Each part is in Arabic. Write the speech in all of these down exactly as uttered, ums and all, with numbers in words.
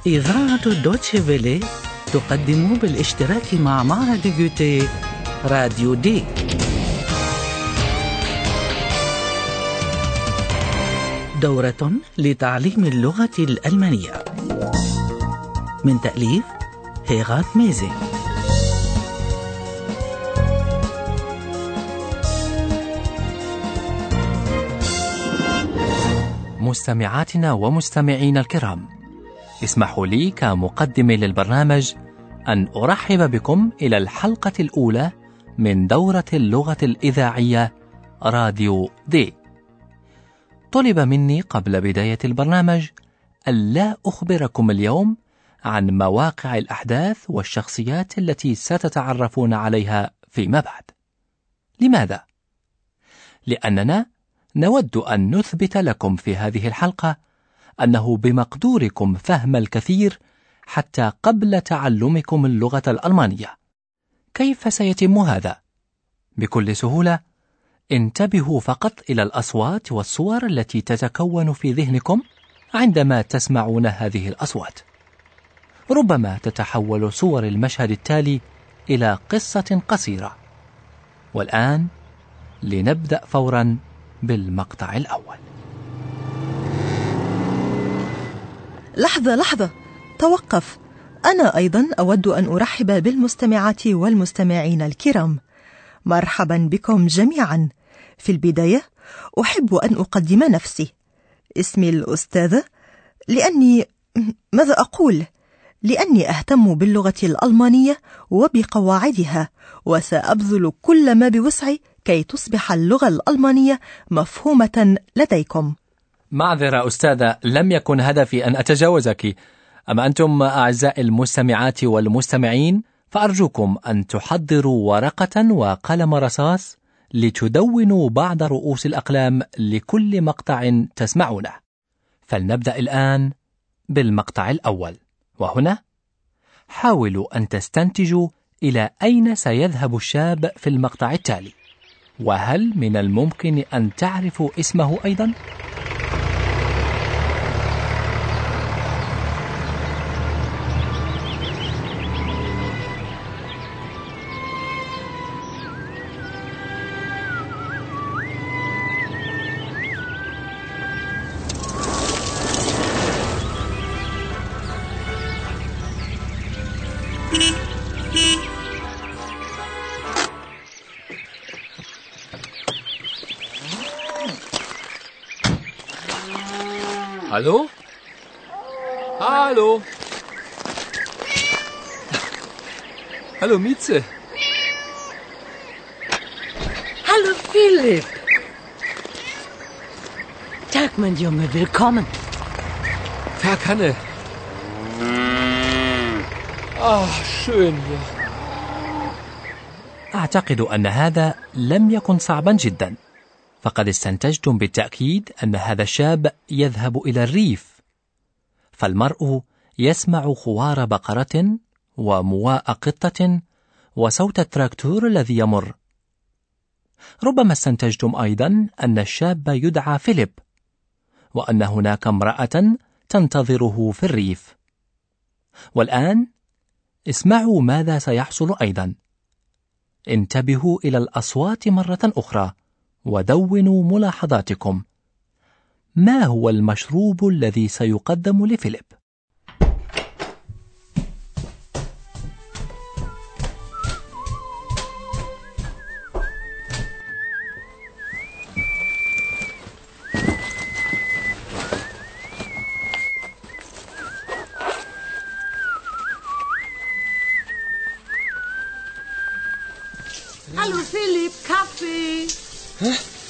إذاعة دوتشي فيلي تقدم بالاشتراك مع معهد جوتيه راديو دي. دورة لتعليم اللغة الألمانية من تأليف هيغات ميزي. مستمعاتنا ومستمعين الكرام، اسمحوا لي كمقدم للبرنامج أن أرحب بكم إلى الحلقة الأولى من دورة اللغة الإذاعية راديو دي. طلب مني قبل بداية البرنامج ألا أخبركم اليوم عن مواقع الأحداث والشخصيات التي ستتعرفون عليها فيما بعد. لماذا؟ لأننا نود أن نثبت لكم في هذه الحلقة أنه بمقدوركم فهم الكثير حتى قبل تعلمكم اللغة الألمانية. كيف سيتم هذا؟ بكل سهولة، انتبهوا فقط إلى الأصوات والصور التي تتكون في ذهنكم عندما تسمعون هذه الأصوات. ربما تتحول صور المشهد التالي إلى قصة قصيرة. والآن لنبدأ فورا بالمقطع الأول. لحظة لحظة، توقف. أنا أيضا أود أن أرحب بالمستمعات والمستمعين الكرام. مرحبا بكم جميعا. في البداية أحب أن أقدم نفسي. اسمي الأستاذة، لأني ماذا أقول؟ لأني أهتم باللغة الألمانية وبقواعدها، وسأبذل كل ما بوسعي كي تصبح اللغة الألمانية مفهومة لديكم. معذرة أستاذة، لم يكن هدفي أن أتجاوزك. أما أنتم أعزائي المستمعات والمستمعين، فأرجوكم أن تحضروا ورقة وقلم رصاص لتدونوا بعض رؤوس الأقلام لكل مقطع تسمعونه. فلنبدأ الآن بالمقطع الأول، وهنا حاولوا أن تستنتجوا إلى أين سيذهب الشاب في المقطع التالي، وهل من الممكن أن تعرفوا اسمه أيضا؟ Hallo? Hallo? Hallo Mieze. Hallo Philipp. Tag, mein Junge, willkommen. Verkanne. Ah, schön hier. أعتقد أن هذا لم يكن صعبا جدا، فقد استنتجتم بالتأكيد أن هذا الشاب يذهب إلى الريف. فالمرء يسمع خوار بقرة ومواء قطة وصوت التراكتور الذي يمر. ربما استنتجتم أيضا أن الشاب يدعى فيليب، وأن هناك امرأة تنتظره في الريف. والآن اسمعوا ماذا سيحصل أيضا. انتبهوا إلى الأصوات مرة أخرى ودونوا ملاحظاتكم. ما هو المشروب الذي سيقدم لفيليب؟ Hallo Philipp, Kaffee. Hä?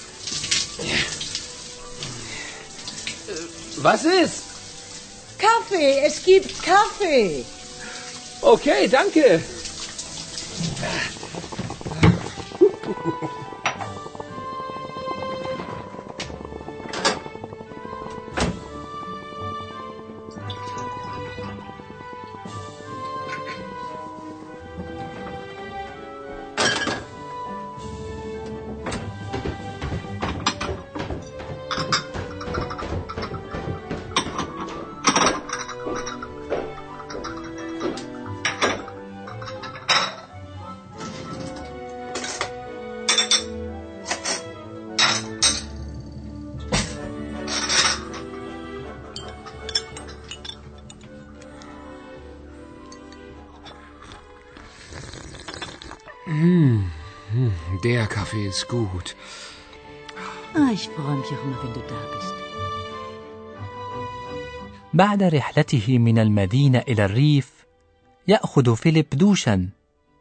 Was ist? Kaffee, es gibt Kaffee. Okay, danke. Hm, hm, der Kaffee ist gut. Ah, ich freue mich auch immer, wenn du da bist. بعد رحلته من المدينة إلى الريف يأخذ فيليب دوشا،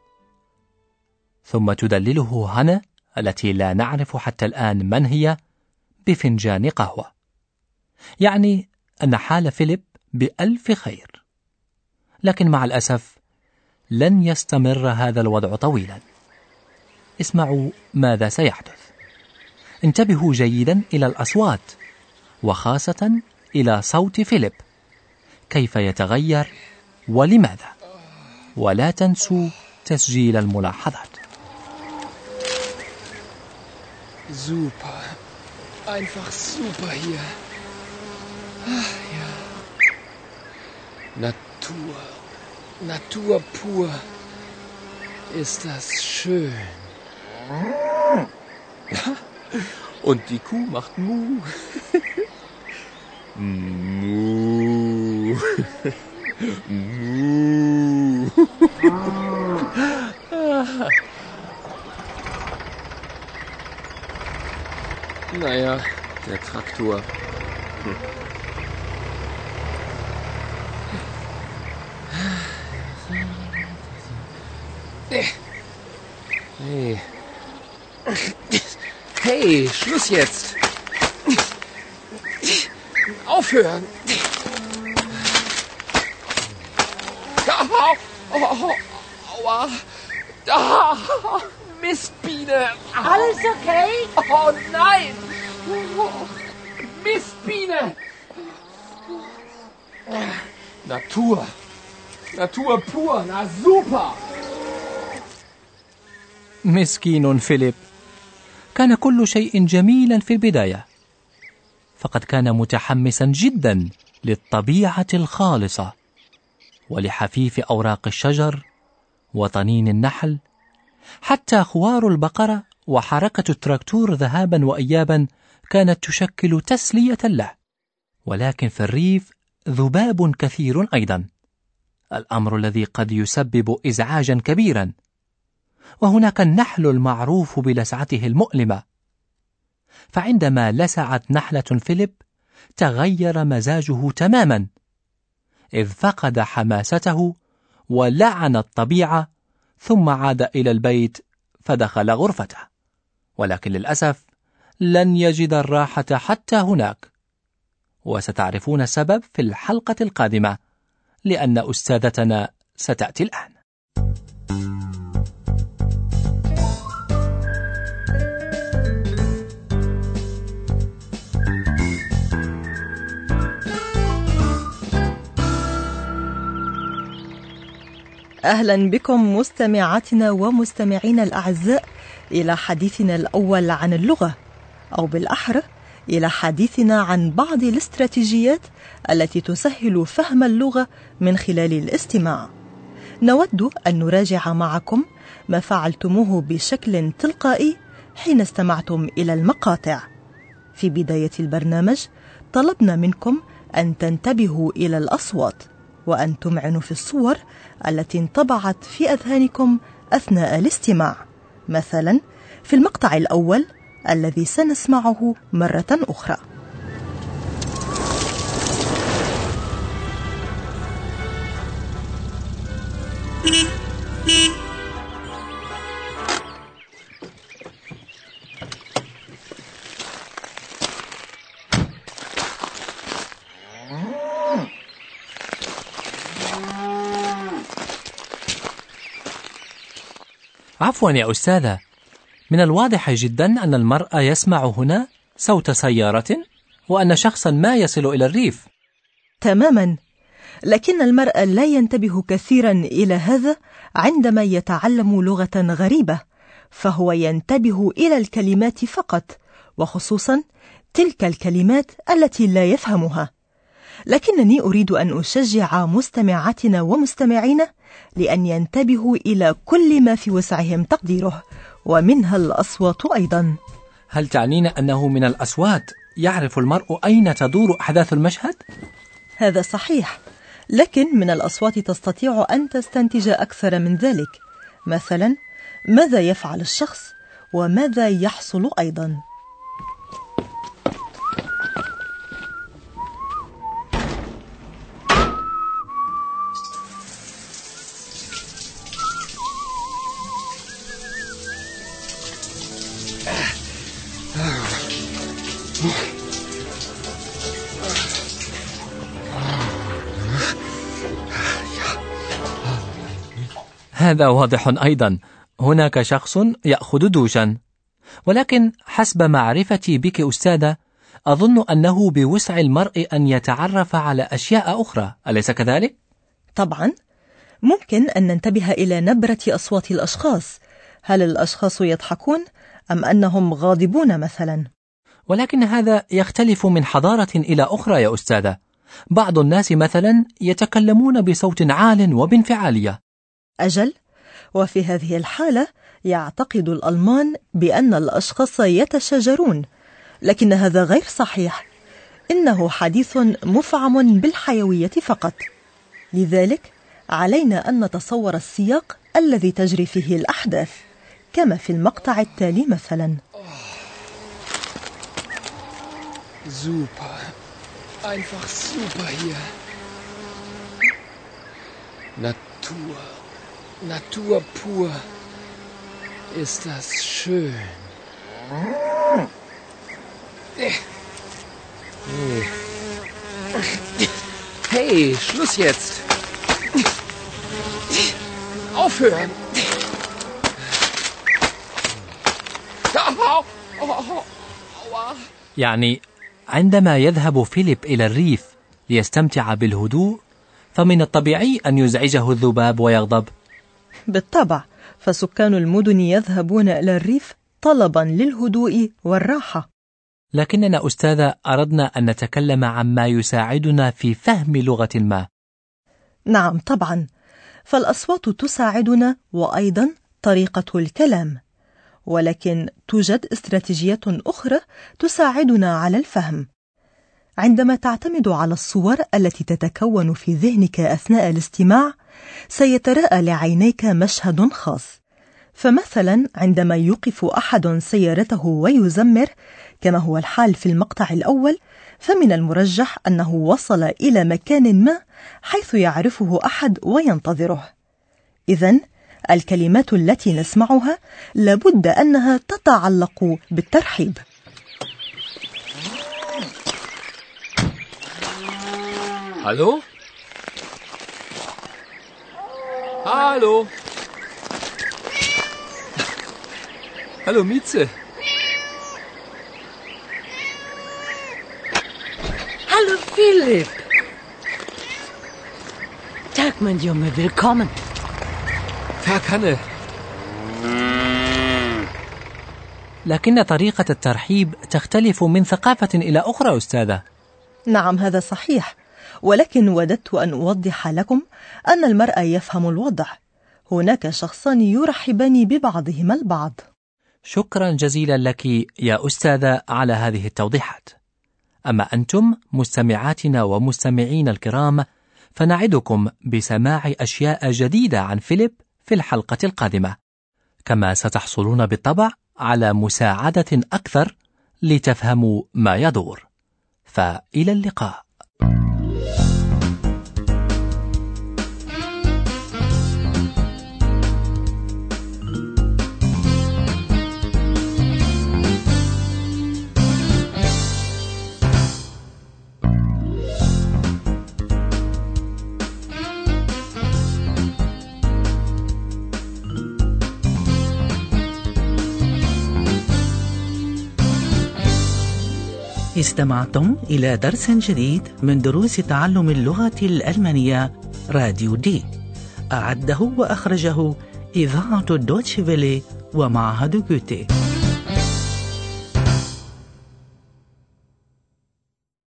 ثم تدلله هانا التي لا نعرف حتى الآن من هي بفنجان قهوة. يعني أن حال فيليب بألف خير، لكن مع الأسف لن يستمر هذا الوضع طويلا. اسمعوا ماذا سيحدث. انتبهوا جيدا إلى الأصوات، وخاصة إلى صوت فيليب كيف يتغير ولماذا، ولا تنسوا تسجيل الملاحظات. Super. Einfach super hier. Ach ja. Natur. Natur pur. Ist das schön. Und die Kuh macht Mu. Mu. Mu. Naja, der Traktor. Hm. Hey. Hey, Schluss jetzt. Aufhören. Au, oh, aua. Ah, Mistbiene. Alles okay? Oh nein. Mistbiene. Natur. Natur pur. Na super. مسكين فيليب، كان كل شيء جميلا في البداية، فقد كان متحمسا جدا للطبيعة الخالصة ولحفيف أوراق الشجر وطنين النحل، حتى خوار البقرة وحركة التراكتور ذهابا وإيابا كانت تشكل تسلية له. ولكن في الريف ذباب كثير أيضا، الأمر الذي قد يسبب إزعاجا كبيرا. وهناك النحل المعروف بلسعته المؤلمة، فعندما لسعت نحلة فيليب تغير مزاجه تماما، إذ فقد حماسته ولعن الطبيعة، ثم عاد إلى البيت فدخل غرفته. ولكن للأسف لن يجد الراحة حتى هناك، وستعرفون السبب في الحلقة القادمة، لأن أستاذتنا ستأتي الآن. أهلا بكم مستمعاتنا ومستمعينا الأعزاء إلى حديثنا الأول عن اللغة، أو بالأحرى إلى حديثنا عن بعض الاستراتيجيات التي تسهل فهم اللغة من خلال الاستماع. نود أن نراجع معكم ما فعلتموه بشكل تلقائي حين استمعتم إلى المقاطع. في بداية البرنامج طلبنا منكم أن تنتبهوا إلى الأصوات وأن تمعنوا في الصور التي انطبعت في أذهانكم أثناء الاستماع. مثلا في المقطع الأول الذي سنسمعه مرة أخرى. عفوا يا أستاذة، من الواضح جدا أن المرء يسمع هنا صوت سيارة، وأن شخصا ما يصل إلى الريف. تماما، لكن المرء لا ينتبه كثيرا إلى هذا عندما يتعلم لغة غريبة، فهو ينتبه إلى الكلمات فقط، وخصوصا تلك الكلمات التي لا يفهمها. لكنني أريد أن أشجع مستمعاتنا ومستمعينا لأن ينتبهوا إلى كل ما في وسعهم تقديره، ومنها الأصوات أيضا. هل تعنين أنه من الأصوات يعرف المرء أين تدور أحداث المشهد؟ هذا صحيح، لكن من الأصوات تستطيع أن تستنتج أكثر من ذلك. مثلا ماذا يفعل الشخص وماذا يحصل أيضا. هذا واضح أيضا، هناك شخص يأخذ دوشا، ولكن حسب معرفتي بك أستاذة أظن أنه بوسع المرء أن يتعرف على أشياء أخرى، أليس كذلك؟ طبعا، ممكن أن ننتبه إلى نبرة أصوات الأشخاص، هل الأشخاص يضحكون أم أنهم غاضبون مثلا؟ ولكن هذا يختلف من حضارة إلى أخرى يا أستاذة. بعض الناس مثلا يتكلمون بصوت عال وبانفعالية. أجل، وفي هذه الحالة يعتقد الألمان بأن الأشخاص يتشاجرون، لكن هذا غير صحيح، إنه حديث مفعم بالحيوية فقط. لذلك علينا أن نتصور السياق الذي تجري فيه الأحداث، كما في المقطع التالي مثلا. Super. Einfach super hier. Natur. Natur pur. Ist das schön. Hey. Hey, Schluss jetzt. Aufhören. Au, au, au, aua. يعني عندما يذهب فيليب إلى الريف ليستمتع بالهدوء، فمن الطبيعي أن يزعجه الذباب ويغضب. بالطبع، فسكان المدن يذهبون إلى الريف طلبا للهدوء والراحة. لكننا أستاذة أردنا أن نتكلم عما يساعدنا في فهم لغة ما. نعم طبعا، فالأصوات تساعدنا وأيضا طريقة الكلام، ولكن توجد استراتيجيات أخرى تساعدنا على الفهم. عندما تعتمد على الصور التي تتكون في ذهنك أثناء الاستماع، سيتراءى لعينيك مشهد خاص. فمثلا عندما يوقف أحد سيارته ويزمر، كما هو الحال في المقطع الأول، فمن المرجح أنه وصل إلى مكان ما حيث يعرفه أحد وينتظره. إذن الكلمات التي نسمعها لابد أنها تتعلق بالترحيب. Hallo? Hallo? Hallo Mieze. Hallo Philipp. Tag, mein Junge, willkommen. Tag, Hanne. لكن طريقة الترحيب تختلف من ثقافة إلى أخرى أستاذة. نعم هذا صحيح، ولكن وددت أن أوضح لكم أن المرء يفهم الوضع. هناك شخصان يرحبان ببعضهما البعض. شكرا جزيلا لك يا أستاذة على هذه التوضيحات. أما أنتم مستمعاتنا ومستمعين الكرام، فنعدكم بسماع أشياء جديدة عن فيليب في الحلقة القادمة، كما ستحصلون بالطبع على مساعدة أكثر لتفهموا ما يدور. فإلى اللقاء. استمعتم إلى درس جديد من دروس تعلم اللغة الألمانية راديو دي، أعده وأخرجه إذاعة دوتشي فيلي ومعهد جوتي.